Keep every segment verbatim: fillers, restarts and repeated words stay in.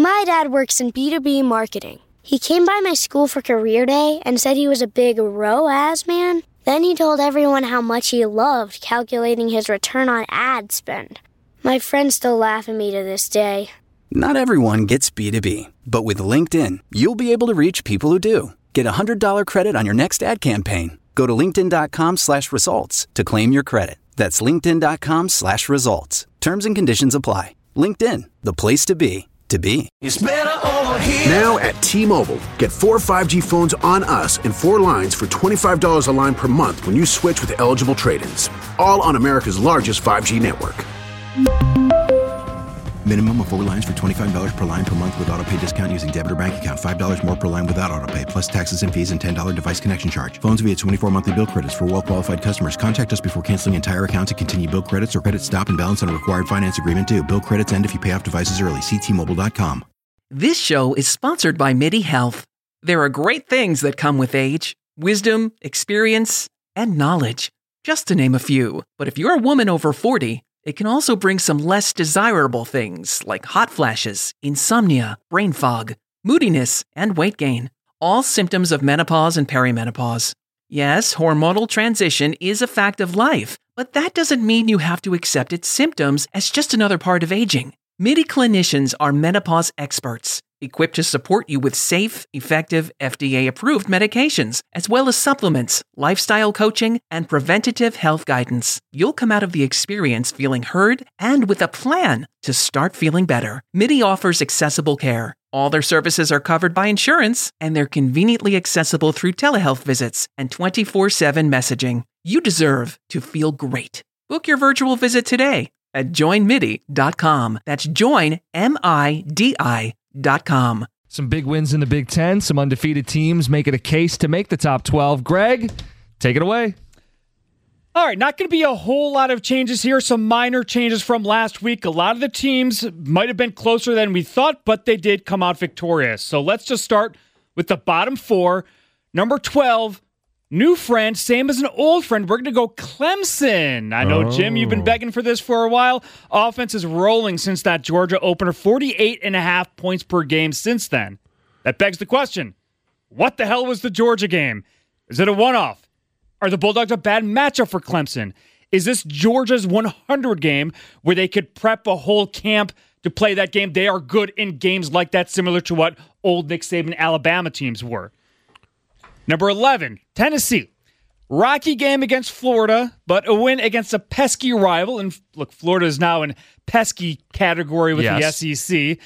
My dad works in B two B marketing. He came by my school for career day and said he was a big R O A S man. Then he told everyone how much he loved calculating his return on ad spend. My friends still laugh at me to this day. Not everyone gets B two B, but with LinkedIn, you'll be able to reach people who do. Get a one hundred dollars credit on your next ad campaign. Go to linkedin.com slash results to claim your credit. That's linkedin.com slash results. Terms and conditions apply. LinkedIn, the place to be, to be. It's better over here. Now at T-Mobile, get four five G phones on us and four lines for twenty-five dollars a line per month when you switch with eligible trade-ins. All on America's largest five G network. Minimum of four lines for twenty-five dollars per line per month with autopay discount using debit or bank account. five dollars more per line without autopay, plus taxes and fees and ten dollars device connection charge. Phones via twenty-four monthly bill credits for well-qualified customers. Contact us before canceling entire account to continue bill credits or credit stop and balance on required finance agreement due. Bill credits end if you pay off devices early. See T Mobile dot com. This show is sponsored by MIDI Health. There are great things that come with age. Wisdom, experience, and knowledge. Just to name a few. But if you're a woman over forty, it can also bring some less desirable things like hot flashes, insomnia, brain fog, moodiness, and weight gain. All symptoms of menopause and perimenopause. Yes, hormonal transition is a fact of life, but that doesn't mean you have to accept its symptoms as just another part of aging. MIDI clinicians are menopause experts, equipped to support you with safe, effective, F D A-approved medications, as well as supplements, lifestyle coaching, and preventative health guidance. You'll come out of the experience feeling heard and with a plan to start feeling better. MIDI offers accessible care. All their services are covered by insurance, and they're conveniently accessible through telehealth visits and twenty-four seven messaging. You deserve to feel great. Book your virtual visit today at join midi dot com. That's join, M I D I dot com. Some big wins in the Big Ten. Some undefeated teams making a case to make the top twelve. Greg, take it away. All right, not going to be a whole lot of changes here. Some minor changes from last week. A lot of the teams might have been closer than we thought, but they did come out victorious. So let's just start with the bottom four. Number twelve, new friend, same as an old friend. We're going to go Clemson. I know, oh. Jim, you've been begging for this for a while. Offense is rolling since that Georgia opener, forty-eight and a half points per game since then. That begs the question, what the hell was the Georgia game? Is it a one-off? Are the Bulldogs a bad matchup for Clemson? Is this Georgia's one hundred game where they could prep a whole camp to play that game? They are good in games like that, similar to what old Nick Saban Alabama teams were. Number eleven, Tennessee. Rocky game against Florida, but a win against a pesky rival. And look, Florida is now in pesky category with yes. the S E C.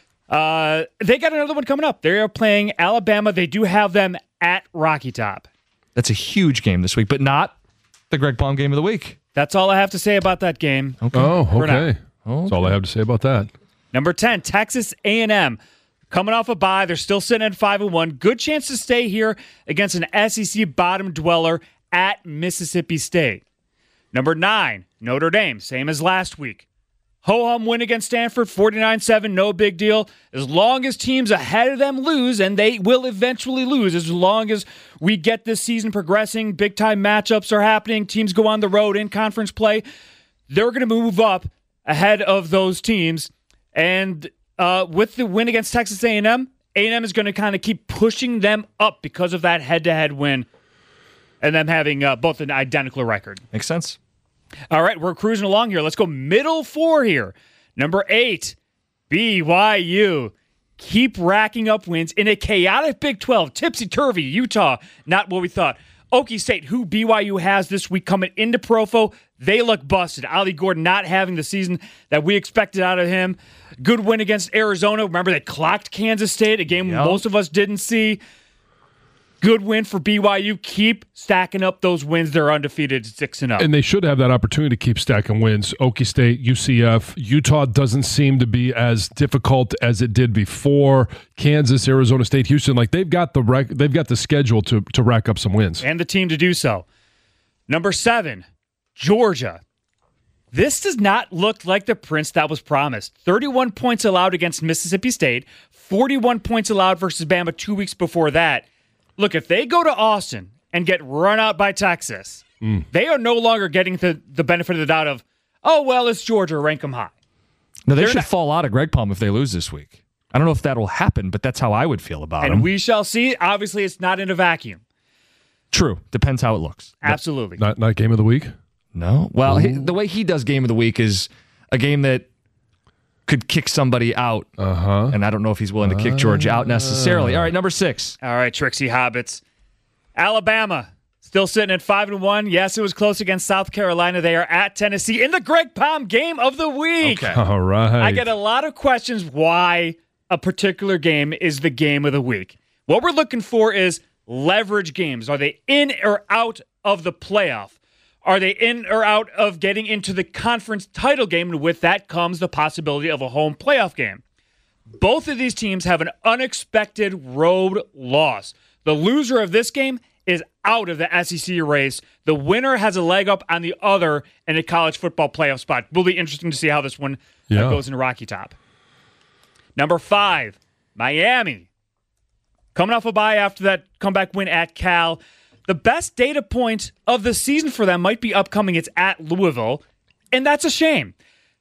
Uh, they got another one coming up. They are playing Alabama. They do have them at Rocky Top. That's a huge game this week, but not the Greg Palm game of the week. That's all I have to say about that game. Okay. Oh, okay. Oh, That's all I have to say about that. Number ten, Texas A and M. Coming off a bye, they're still sitting at five and one. Good chance to stay here against an S E C bottom dweller at Mississippi State. Number nine, Notre Dame, same as last week. Ho-hum win against Stanford, forty-nine seven, no big deal. As long as teams ahead of them lose, and they will eventually lose, as long as we get this season progressing, big-time matchups are happening, teams go on the road in conference play, they're going to move up ahead of those teams. And uh, with the win against Texas A and M, A and M is going to kind of keep pushing them up because of that head-to-head win and them having uh, both an identical record. Makes sense. All right, we're cruising along here. Let's go middle four here. Number eight, B Y U. Keep racking up wins in a chaotic Big twelve. Tipsy-turvy, Utah, not what we thought. Okie State, who B Y U has this week coming into Profo, they look busted. Ollie Gordon not having the season that we expected out of him. Good win against Arizona. Remember, they clocked Kansas State, a game yep. most of us didn't see. Good win for B Y U. Keep stacking up those wins. They're undefeated six and oh. And they should have that opportunity to keep stacking wins. Okie State, U C F, Utah doesn't seem to be as difficult as it did before. Kansas, Arizona State, Houston, like they've got the rec- they've got the schedule to to rack up some wins. And the team to do so. Number seven, Georgia. This does not look like the Prince that was promised. thirty-one points allowed against Mississippi State, forty-one points allowed versus Bama two weeks before that. Look, if they go to Austin and get run out by Texas, mm. they are no longer getting the, the benefit of the doubt of, oh, well, it's Georgia, rank them high. No, they They're should not. fall out of Greg Palm if they lose this week. I don't know if that'll happen, but that's how I would feel about And him. we shall see. Obviously, it's not in a vacuum. True. Depends how it looks. Absolutely. Not not game of the week? No. Well, he, the way he does game of the week is a game that could kick somebody out. Uh-huh. And I don't know if he's willing to kick Georgia out necessarily. All right, number six. All right, Trixie Hobbits. Alabama still sitting at five and one. Yes, it was close against South Carolina. They are at Tennessee in the Greg Palm game of the week. Okay. All right. I get a lot of questions why a particular game is the game of the week. What we're looking for is leverage games. Are they in or out of the playoff? Are they in or out of getting into the conference title game? And with that comes the possibility of a home playoff game. Both of these teams have an unexpected road loss. The loser of this game is out of the S E C race. The winner has a leg up on the other in a college football playoff spot. Will be interesting to see how this one uh, Yeah. goes in Rocky Top. Number five, Miami. Coming off a bye after that comeback win at Cal. The best data point of the season for them might be upcoming. It's at Louisville, and that's a shame.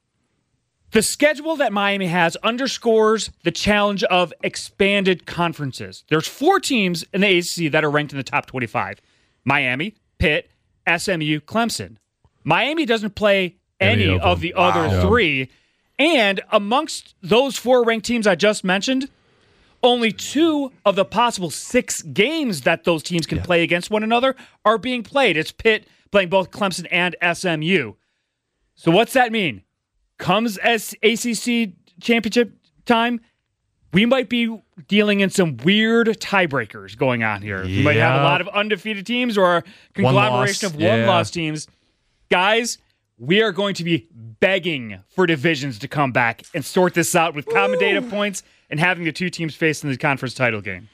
The schedule that Miami has underscores the challenge of expanded conferences. There's four teams in the A C C that are ranked in the top twenty-five. Miami, Pitt, S M U, Clemson. Miami doesn't play any, Any of, of the them. other Wow. three. And amongst those four ranked teams I just mentioned, only two of the possible six games that those teams can play against one another are being played. It's Pitt playing both Clemson and S M U. So what's that mean? Comes as A C C championship time, we might be dealing in some weird tiebreakers going on here. We might have a Yeah. lot of undefeated teams or a conglomeration loss. of Yeah. one-loss teams. Guys, we are going to be begging for divisions to come back and sort this out with common data points and having the two teams face in the conference title game.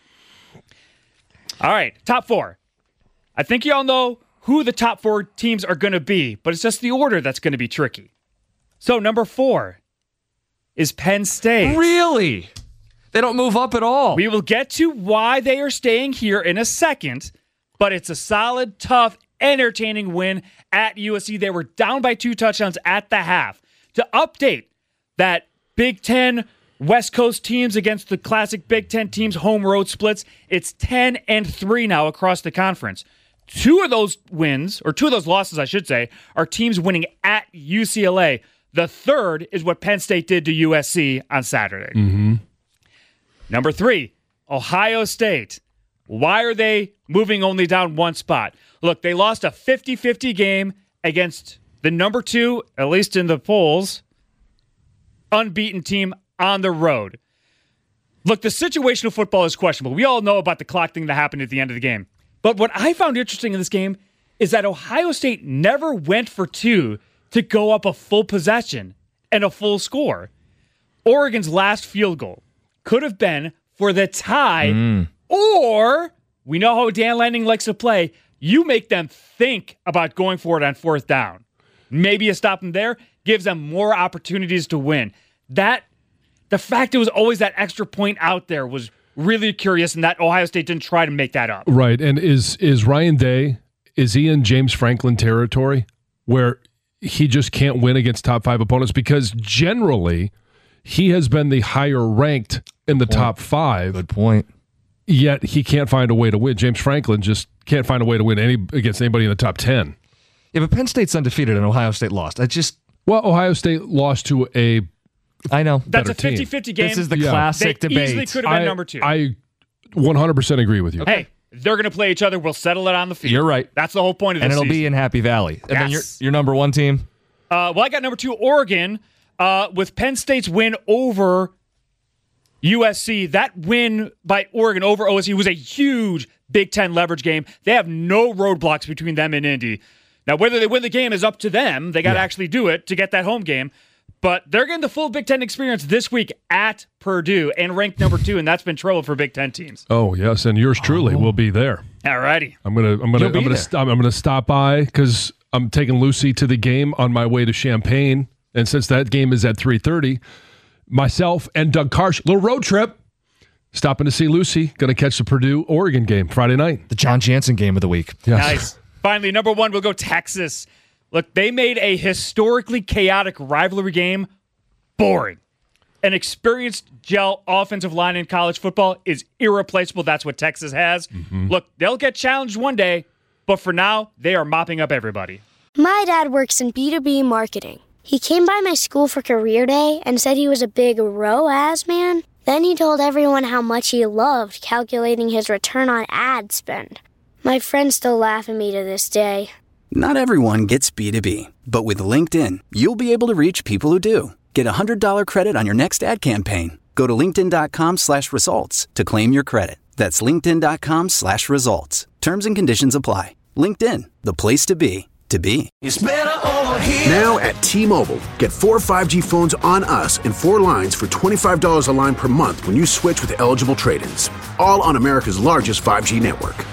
All right, top four. I think you all know who the top four teams are going to be, but it's just the order that's going to be tricky. So number four is Penn State. Really? They don't move up at all. We will get to why they are staying here in a second, but it's a solid, tough, entertaining win at U S C. They were down by two touchdowns at the half. To update that Big Ten West Coast teams against the classic Big Ten teams home road splits, it's ten and three now across the conference. Two of those wins, or two of those losses, I should say, are teams winning at U C L A. The third is what Penn State did to U S C on Saturday. Mm-hmm. Number three, Ohio State. Why are they moving only down one spot? Look, they lost a fifty-fifty game against the number two, at least in the polls, unbeaten team on the road. Look, the situational football is questionable. We all know about the clock thing that happened at the end of the game. But what I found interesting in this game is that Ohio State never went for two to go up a full possession and a full score. Oregon's last field goal could have been for the tie, mm. or we know how Dan Lanning likes to play. You make them think about going for it on fourth down. Maybe you stop them there, gives them more opportunities to win. That the fact it was always that extra point out there was really curious, and that Ohio State didn't try to make that up. Right, and is is Ryan Day, is he in James Franklin territory where he just can't win against top five opponents? Because generally he has been the higher ranked in the top five. Good point. Yet he can't find a way to win. James Franklin just can't find a way to win any against anybody in the top ten. Yeah, but Penn State's undefeated and Ohio State lost. I just well, Ohio State lost to a. I know that's a fifty-fifty game. This is the yeah. classic they debate. Easily could have been I, number two. I one hundred percent agree with you. Okay. Hey, they're going to play each other. We'll settle it on the field. You're right. That's the whole point of this and it'll season. be in Happy Valley. And yes. then your your number one team. Uh, well, I got number two, Oregon, uh, with Penn State's win over U S C. That win by Oregon over O S U was a huge Big Ten leverage game. They have no roadblocks between them and Indy. Now, whether they win the game is up to them. They got to yeah. actually do it to get that home game. But they're getting the full Big Ten experience this week at Purdue and ranked number two, and that's been trouble for Big Ten teams. Oh yes, and yours truly oh. will be there. All righty, I'm gonna I'm gonna I'm gonna st- I'm gonna stop by because I'm taking Lucy to the game on my way to Champaign, and since that game is at three thirty, myself and Doug Karsh, little road trip, stopping to see Lucy. Gonna catch the Purdue Oregon game Friday night, the John Jansen game of the week. Yes. Nice. Finally, number one, we'll go Texas. Look, they made a historically chaotic rivalry game boring. an experienced gel offensive line in college football is irreplaceable. That's what Texas has. Mm-hmm. Look, they'll get challenged one day, but for now, they are mopping up everybody. My dad works in B two B marketing. He came by my school for career day and said he was a big R O A S man. Then he told everyone how much he loved calculating his return on ad spend. My friends still laugh at me to this day. Not everyone gets B two B, but with LinkedIn, you'll be able to reach people who do. Get a one hundred dollars credit on your next ad campaign. Go to linkedin.com slash results to claim your credit. That's linkedin.com slash results. Terms and conditions apply. LinkedIn, the place to be, to be. It's better over here. Now at T-Mobile, get four five G phones on us and four lines for twenty-five dollars a line per month when you switch with eligible trade-ins. All on America's largest five G network.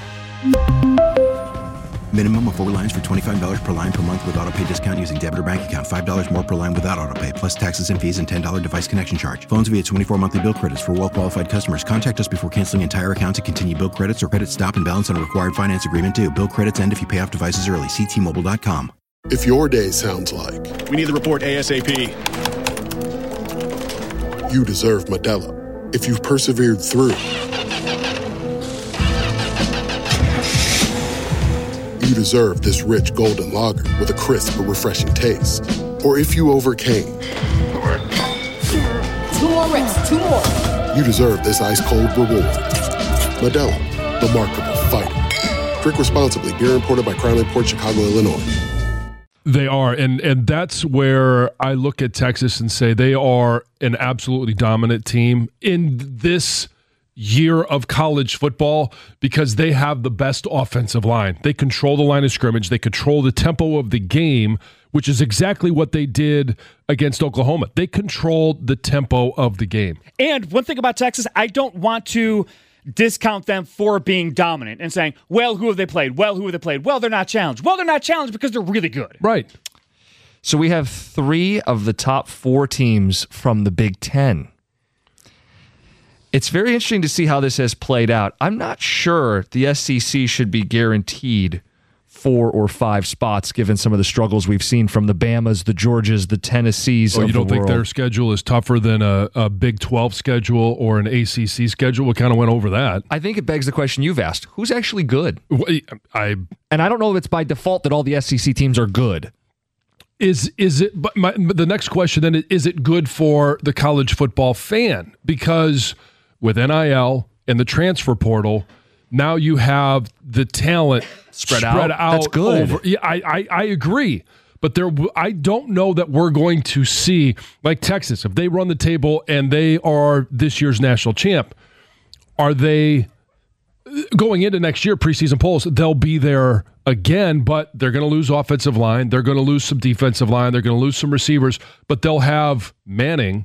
Minimum of four lines for twenty-five dollars per line per month with auto pay discount using debit or bank account. five dollars more per line without auto pay, plus taxes and fees and ten dollars device connection charge. Phones via twenty-four monthly bill credits for well-qualified customers. Contact us before canceling entire account to continue bill credits or credit stop and balance on a required finance agreement due. Bill credits end if you pay off devices early. See T Mobile dot com. If your day sounds like we need the report ASAP, you deserve Modelo. If you've persevered through, you deserve this rich golden lager with a crisp but refreshing taste. Or if you overcame. Two more reps, two more. You deserve this ice cold reward. Modelo, the Remarkable Fighter. Drink responsibly. Beer imported by Crown Imports, Chicago, Illinois. They are, and and that's where I look at Texas and say they are an absolutely dominant team in this year of college football because they have the best offensive line. They control the line of scrimmage. They control the tempo of the game, which is exactly what they did against Oklahoma. They controlled the tempo of the game. And one thing about Texas, I don't want to discount them for being dominant and saying, well, who have they played? Well, who have they played? Well, they're not challenged. Well, they're not challenged because they're really good. Right. So we have three of the top four teams from the Big Ten. It's very interesting to see how this has played out. I'm not sure the S E C should be guaranteed four or five spots given some of the struggles we've seen from the Bamas, the Georgias, the Tennessees Oh, of you don't the think world. their schedule is tougher than a, a Big twelve schedule or an A C C schedule? We kind of went over that. I think it begs the question you've asked. Who's actually good? I And I don't know if it's by default that all the S E C teams are good. Is is it? But my, the next question then is: it good for the college football fan? Because with N I L and the transfer portal, now you have the talent spread, spread out. out. That's good. Over, yeah, I, I I agree. But there, I don't know that we're going to see like Texas if they run the table and they are this year's national champ. Are they going into next year preseason polls? They'll be there again, but they're going to lose offensive line. They're going to lose some defensive line. They're going to lose some receivers, but they'll have Manning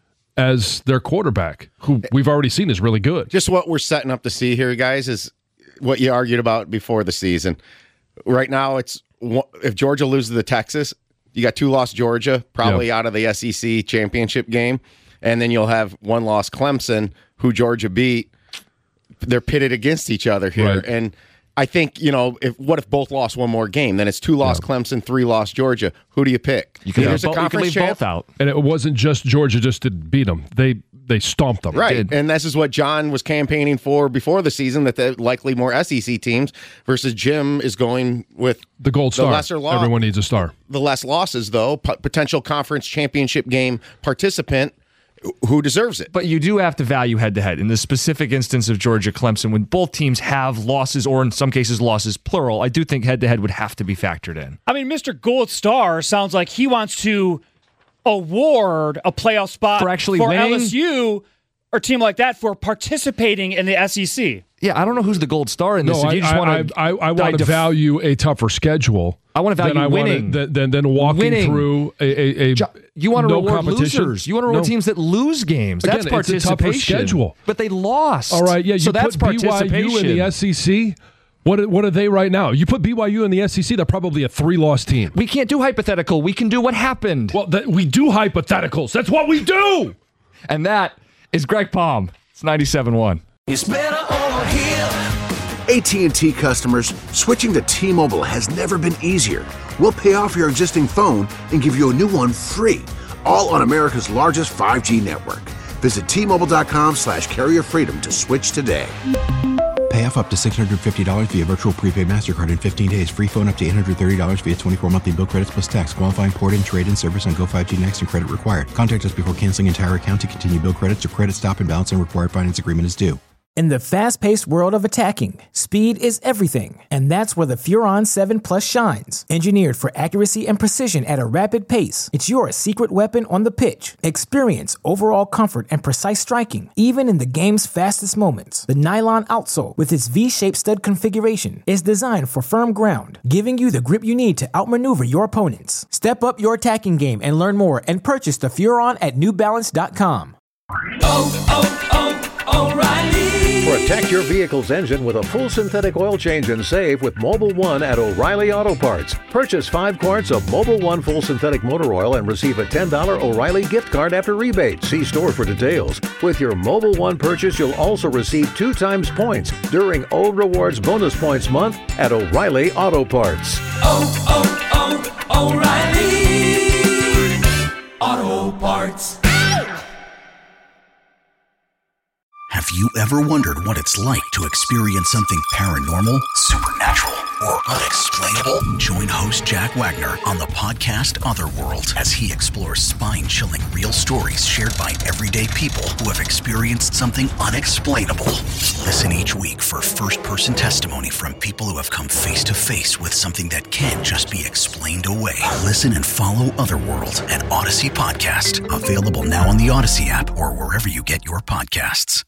as their quarterback, who we've already seen is really good. Just what we're setting up to see here, guys, is what you argued about before the season. Right now, it's if Georgia loses to Texas, you got two loss Georgia, probably yep. out of the S E C championship game, and then you'll have one loss Clemson, who Georgia beat. They're pitted against each other here, right. and I think, you know, if what if both lost one more game? Then it's two loss yeah. Clemson, three loss Georgia. Who do you pick? You can, yeah. leave, you can leave both out. And it wasn't just Georgia just didn't beat them. They they stomped them. Right, and this is what John was campaigning for before the season, that the likely more S E C teams versus Jim is going with the gold star. The lesser loss. Everyone needs a star. The less losses, though, P- potential conference championship game participant. Who deserves it? But you do have to value head-to-head. In the specific instance of Georgia-Clemson, when both teams have losses, or in some cases losses plural, I do think head-to-head would have to be factored in. I mean, Mister Gold Star sounds like he wants to award a playoff spot for, actually for winning? L S U or a team like that for participating in the S E C. Yeah, I don't know who's the gold star in this. No, if you I, just want I, I, I want to def- value a tougher schedule. I want to value then winning. Wanna, then, then walking winning. through a, a, a You want to no reward losers. You want to reward no. teams that lose games. Again, that's participation. It's a tougher schedule. But they lost. All right, yeah, you so put that's B Y U in the S E C. What what are they right now? You put B Y U in the S E C, they're probably a three-loss team. We can't do hypothetical. We can do what happened. Well, that, we do hypotheticals. That's what we do. And that is Greg Palm. It's ninety-seven one. It's better over here. A T and T customers, switching to T-Mobile has never been easier. We'll pay off your existing phone and give you a new one free. all on America's largest five G network. Visit T-Mobile.com slash carrier freedom to switch today. Pay off up to six hundred fifty dollars via virtual prepaid MasterCard in fifteen days. Free phone up to eight hundred thirty dollars via twenty-four monthly bill credits plus tax. Qualifying port-in, trade-in service on Go five G Next and credit required. Contact us before canceling entire account to continue bill credits or credit stop and balance and required finance agreement is due. In the fast-paced world of attacking, speed is everything, and that's where the Furon seven Plus shines. Engineered for accuracy and precision at a rapid pace, it's your secret weapon on the pitch. Experience overall comfort and precise striking, even in the game's fastest moments. The nylon outsole, with its V-shaped stud configuration, is designed for firm ground, giving you the grip you need to outmaneuver your opponents. Step up your attacking game and learn more and purchase the Furon at New Balance dot com. Oh, oh, oh, O'Reilly! Protect your vehicle's engine with a full synthetic oil change and save with Mobil one at O'Reilly Auto Parts. Purchase five quarts of Mobil one full synthetic motor oil and receive a ten dollars O'Reilly gift card after rebate. See store for details. With your Mobil one purchase, you'll also receive two times points during O Rewards Bonus Points Month at O'Reilly Auto Parts. Oh, oh, oh, O'Reilly Auto Parts. Have you ever wondered what it's like to experience something paranormal, supernatural, or unexplainable? Join host Jack Wagner on the podcast Otherworld as he explores spine-chilling real stories shared by everyday people who have experienced something unexplainable. Listen each week for first-person testimony from people who have come face-to-face with something that can't just be explained away. Listen and follow Otherworld, an Odyssey podcast. Available now on the Odyssey app or wherever you get your podcasts.